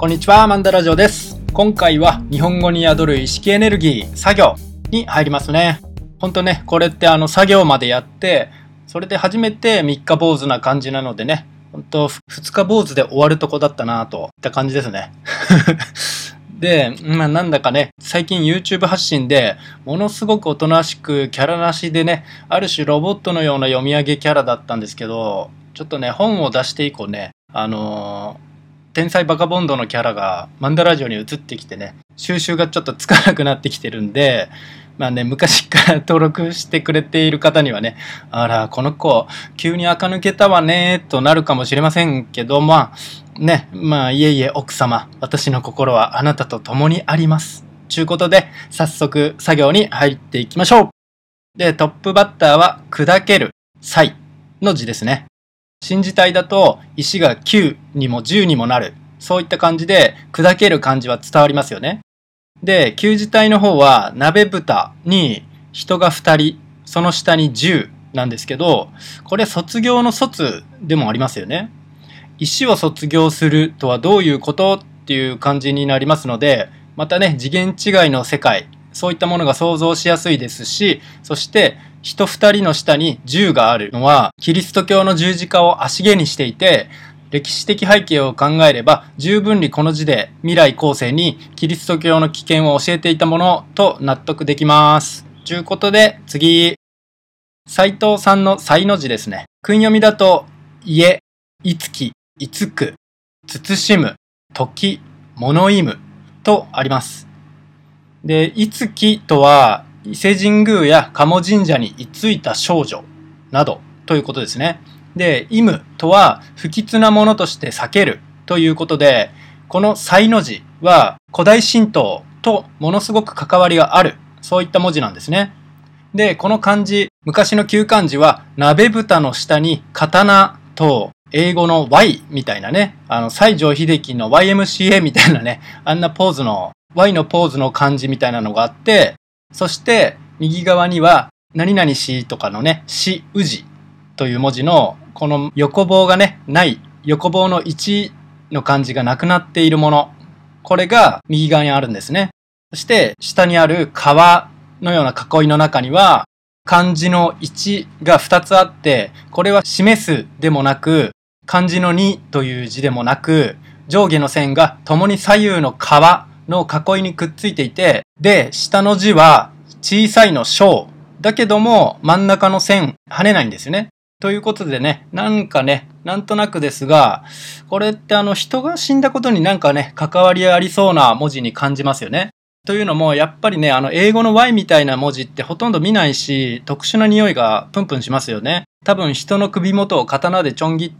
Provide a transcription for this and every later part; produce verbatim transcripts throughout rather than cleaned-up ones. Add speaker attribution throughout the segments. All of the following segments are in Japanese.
Speaker 1: こんにちは、マンダラジオです。今回は日本語に宿る意識エネルギー、作業に入りますね。ほんとね、これってあの作業までやって、それで初めてみっか坊主な感じなのでね、ほんとふつか坊主で終わるとこだったなぁといった感じですね。で、まあなんだかね、最近 YouTube 発信でものすごくおとなしくキャラなしでね、ある種ロボットのような読み上げキャラだったんですけど、ちょっとね、本を出して以降ね、あのー、天才バカボンドのキャラがマンダラジオに移ってきてね、収集がちょっとつかなくなってきてるんで、まあね、昔から登録してくれている方にはね、あら、この子、急に垢抜けたわね、となるかもしれませんけど、まあ、ね、まあ、いえいえ、奥様、私の心はあなたと共にあります。ちゅうことで、早速、作業に入っていきましょう。で、トップバッターは、砕ける、才の字ですね。新字体だと、石がきゅうにもじゅうにもなる。そういった感じで、砕ける感じは伝わりますよね。で、旧字体の方は、鍋蓋に人がふたり、その下にじゅうなんですけど、これ卒業の卒でもありますよね。石を卒業するとはどういうことっていう感じになりますので、またね、次元違いの世界、そういったものが想像しやすいですし、そして人ふたりの下にじゅうがあるのは、キリスト教の十字架を足毛にしていて、歴史的背景を考えれば十分にこの字で未来後世にキリスト教の危険を教えていたものと納得できます。ということで次、斉藤さんの才の字ですね。訓読みだと家、いつき、いつく、慎む、時、物意むとあります。で、いつきとは伊勢神宮や鴨神社に居ついた少女などということですね。で、意むとは不吉なものとして避けるということで、この才の字は古代神道とものすごく関わりがある、そういった文字なんですね。で、この漢字、昔の旧漢字は鍋蓋の下に刀と英語の Y みたいなね、あの西城秀樹の ワイエムシーエー みたいなね、あんなポーズの Y のポーズの漢字みたいなのがあって、そして右側には何々しとかのね、しうじという文字のこの横棒がね、ない横棒のいちの漢字がなくなっているもの、これが右側にあるんですね。そして下にある川のような囲いの中には漢字のいちがふたつあって、これは示すでもなく漢字のにという字でもなく、上下の線が共に左右の川の囲いにくっついていて、で下の字は小さいの小だけども真ん中の線跳ねないんですよね。ということでね、なんかね、なんとなくですが、これってあの人が死んだことになんかね、関わりありそうな文字に感じますよね。というのも、やっぱりね、あの英語の Y みたいな文字ってほとんど見ないし、特殊な匂いがプンプンしますよね。多分人の首元を刀でちょん切って、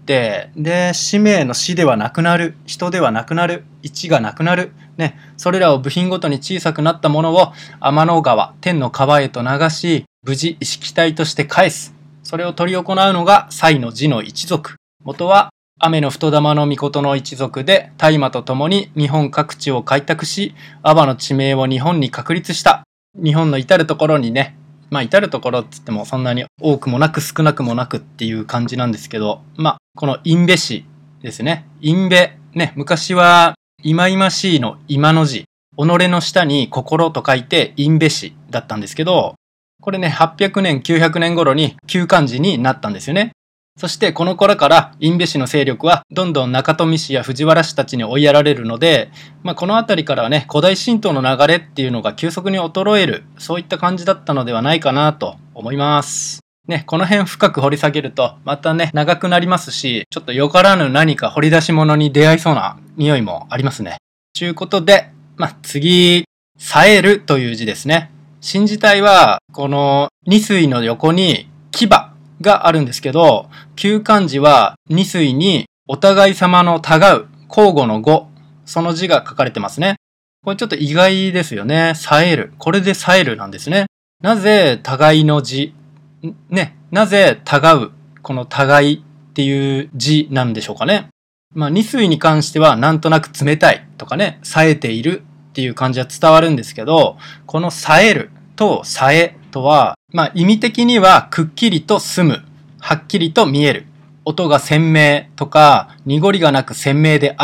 Speaker 1: で、氏名の死ではなくなる、人ではなくなる、一がなくなる、ね、それらを部品ごとに小さくなったものを天の川、天の川へと流し、無事意識体として返す。それを執り行うのが才の字の一族。元は雨の太玉の命の一族で、大麻と共に日本各地を開拓し、阿波の地名を日本に確立した。日本の至るところにね、まあ至るところって言ってもそんなに多くもなく少なくもなくっていう感じなんですけど、まあこの因部氏ですね。因部ね、昔は忌々しいの今の字、己の下に心と書いて因部氏だったんですけど、これね、はっぴゃくねん、きゅうひゃくねん頃に旧漢字になったんですよね。そしてこの頃から因部氏の勢力はどんどん中富氏や藤原氏たちに追いやられるので、まあ、この辺りからはね、古代神道の流れっていうのが急速に衰える、そういった感じだったのではないかなと思います。ね、この辺深く掘り下げるとまたね、長くなりますし、ちょっとよからぬ何か掘り出し物に出会いそうな匂いもありますね。ということで、まあ、次、冴えるという字ですね。新字体はこの二水の横に牙があるんですけど、旧漢字は二水にお互い様のたがう交互の語、その字が書かれてますね。これちょっと意外ですよね。冴える、これで冴えるなんですね。なぜ互いの字ね、なぜたがう、この互いっていう字なんでしょうかね。まあ二水に関してはなんとなく冷たいとかね、冴えているっていう感じは伝わるんですけど、この冴えると冴えとは、まあ意味的にはくっきりと澄む、はっきりと見える、音が鮮明とか濁りがなく鮮明であるとか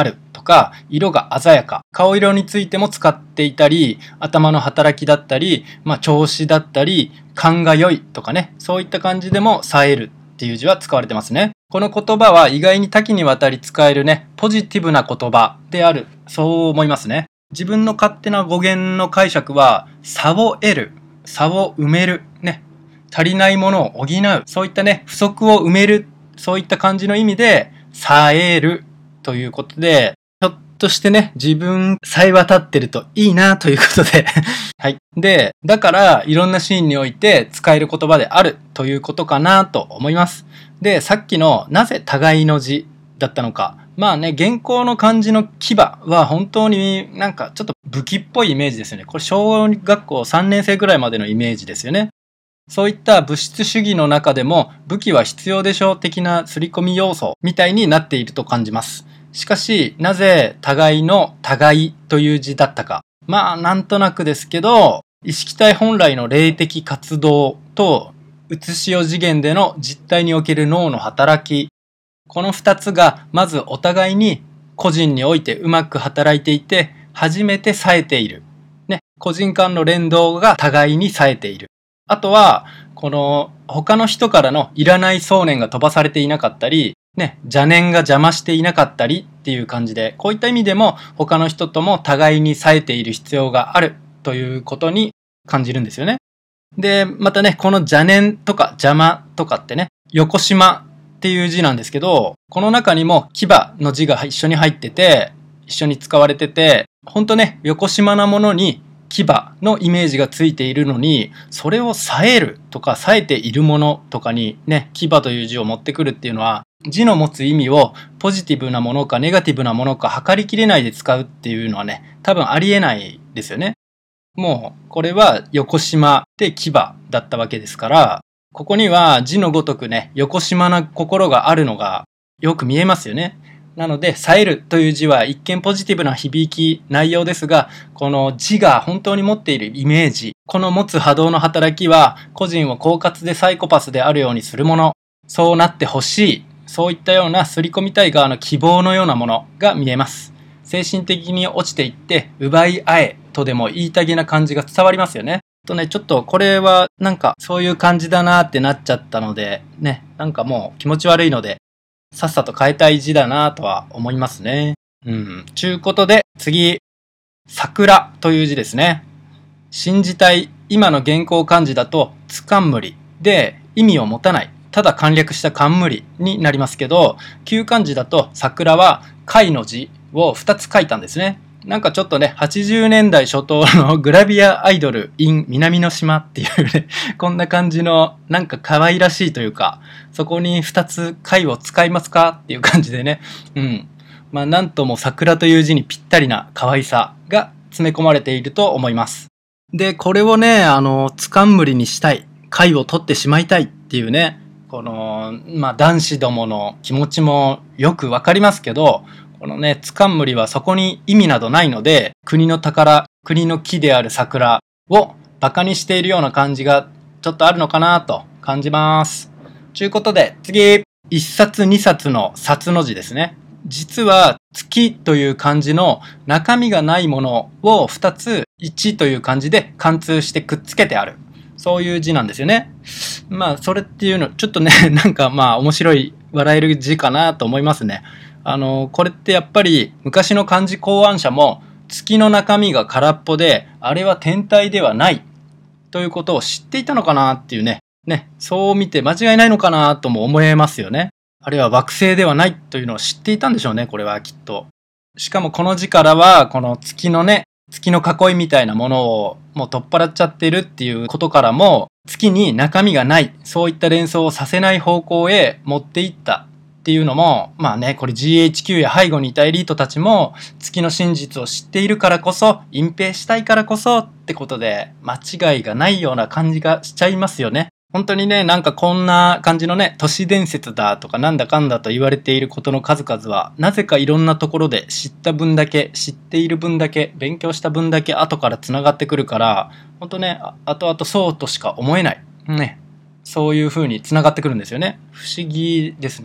Speaker 1: か、色が鮮やか。顔色についても使っていたり、頭の働きだったり、まあ調子だったり、勘が良いとかね、そういった感じでも冴えるっていう字は使われてますね。この言葉は意外に多岐にわたり使えるね、ポジティブな言葉である。そう思いますね。自分の勝手な語源の解釈は、差を得る、差を埋める、ね、足りないものを補う、そういったね、不足を埋める、そういった感じの意味で、冴えるということで、ちょっとしてね、自分さえ渡ってるといいなということで、はい。で、だから、いろんなシーンにおいて使える言葉であるということかなと思います。で、さっきのなぜ互いの字だったのか。まあね、現行の漢字の牙は本当になんかちょっと武器っぽいイメージですよね。これ小学校さんねん生ぐらいまでのイメージですよね。そういった物質主義の中でも武器は必要でしょう的な刷り込み要素みたいになっていると感じます。しかし、なぜ互いの互いという字だったか。まあなんとなくですけど、意識体本来の霊的活動とうつしお次元での実体における脳の働き、この二つがまずお互いに個人においてうまく働いていて初めて冴えている。ね、個人間の連動が互いに冴えている。あとは、この他の人からのいらない想念が飛ばされていなかったり、ね、邪念が邪魔していなかったりっていう感じで、こういった意味でも他の人とも互いに冴えている必要があるということに感じるんですよね。で、またね、この邪念とか邪魔とかってね、横島っていう字なんですけど、この中にも牙の字が一緒に入ってて、一緒に使われてて、ほんとね、横島なものに牙のイメージがついているのに、それを冴えるとか冴えているものとかにね、牙という字を持ってくるっていうのは、字の持つ意味をポジティブなものかネガティブなものか測りきれないで使うっていうのはね、多分ありえないですよね。もう、これは横島で牙だったわけですから、ここには字のごとくね、横島な心があるのがよく見えますよね。なので、冴えるという字は一見ポジティブな響き、内容ですが、この字が本当に持っているイメージ、この持つ波動の働きは、個人を狡猾でサイコパスであるようにするもの、そうなってほしい、そういったような刷り込みたい側の希望のようなものが見えます。精神的に落ちていって、奪い合えとでも言いたげな感じが伝わりますよね。とね、ちょっとこれはなんかそういう感じだなってなっちゃったので、ね、なんかもう気持ち悪いので、さっさと変えたい字だなとは思いますね。うん。ちゅうことで、次、桜という字ですね。新字体、今の現行漢字だと、つかんむりで意味を持たない。ただ簡略した冠になりますけど、旧漢字だと桜は貝の字をふたつ書いたんですね。なんかちょっとね、はちじゅうねんだい初頭のグラビアアイドル in 南の島っていうね、こんな感じのなんか可愛らしいというか、そこにふたつ貝を使いますかっていう感じでね、うん。まあなんとも桜という字にぴったりな可愛さが詰め込まれていると思います。で、これをね、あの、つかんむりにしたい、貝を取ってしまいたいっていうね、この、まあ男子どもの気持ちもよくわかりますけど、このね、つかんむりはそこに意味などないので、国の宝、国の木である桜をバカにしているような感じがちょっとあるのかなと感じます。ということで、次、一冊二冊の冊の字ですね。実は、月という漢字の中身がないものを二つ、一という漢字で貫通してくっつけてある。そういう字なんですよね。まあ、それっていうの、ちょっとね、なんかまあ、面白い、笑える字かなと思いますね。あの、これってやっぱり昔の漢字考案者も月の中身が空っぽで、あれは天体ではないということを知っていたのかなっていうね。ね、そう見て間違いないのかなとも思えますよね。あるいは惑星ではないというのを知っていたんでしょうね、これはきっと。しかもこの字からは、この月のね、月の囲いみたいなものをもう取っ払っちゃってるっていうことからも、月に中身がない、そういった連想をさせない方向へ持っていったっていうのも、まあね、これ ジーエイチキュー や背後にいたエリートたちも月の真実を知っているからこそ、隠蔽したいからこそってことで、間違いがないような感じがしちゃいますよね。本当にね、なんかこんな感じのね、都市伝説だとかなんだかんだと言われていることの数々は、なぜかいろんなところで知った分だけ、知っている分だけ、勉強した分だけ後から繋がってくるから、本当ね、後々そうとしか思えない。ね。そういう風に繋がってくるんですよね。不思議ですね。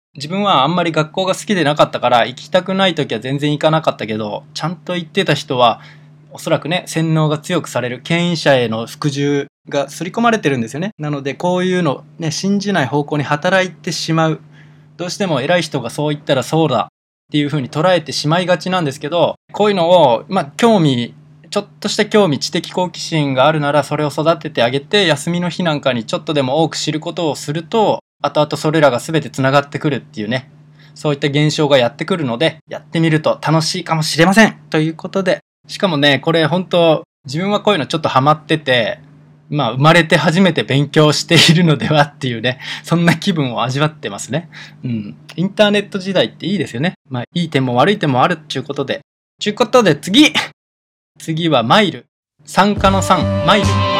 Speaker 1: 自分はあんまり学校が好きでなかったから行きたくない時は全然行かなかったけど、ちゃんと行ってた人はおそらくね、洗脳が強くされる、権威者への服従が刷り込まれてるんですよね。なのでこういうのね、信じない方向に働いてしまう。どうしても偉い人がそう言ったらそうだっていう風に捉えてしまいがちなんですけど、こういうのを、まあ興味、ちょっとした興味、知的好奇心があるならそれを育ててあげて、休みの日なんかにちょっとでも多く知ることをすると、後々それらが全て繋がってくるっていうね、そういった現象がやってくるので、やってみると楽しいかもしれませんということで、しかもね、これ本当自分はこういうのちょっとハマってて、まあ生まれて初めて勉強しているのではっていうね、そんな気分を味わってますね。うん。インターネット時代っていいですよね。まあいい点も悪い点もあるっていうことで。ちゅうことで次次はマイル。参加のさん、マイル。